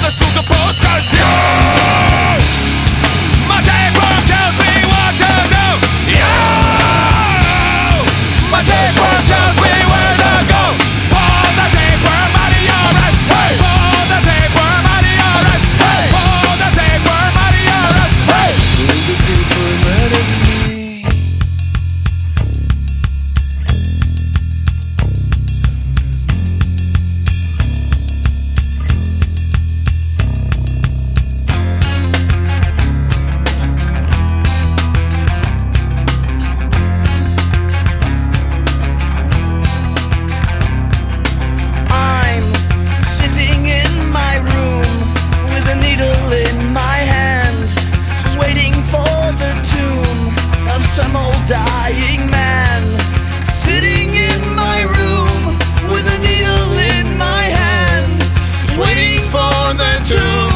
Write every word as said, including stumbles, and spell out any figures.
us to the post, 'cause you, my tapeworm tells me what to do. You, my tapeworm tells me where to go. Pull the tapeworm out of your eyes. Hey, pull the tapeworm out of your eyes. Hey, pull the tapeworm out of your eyes. Hey, pull the tapeworm out of me. Some old dying man sitting in my room with a needle in my hand, just waiting for the tomb.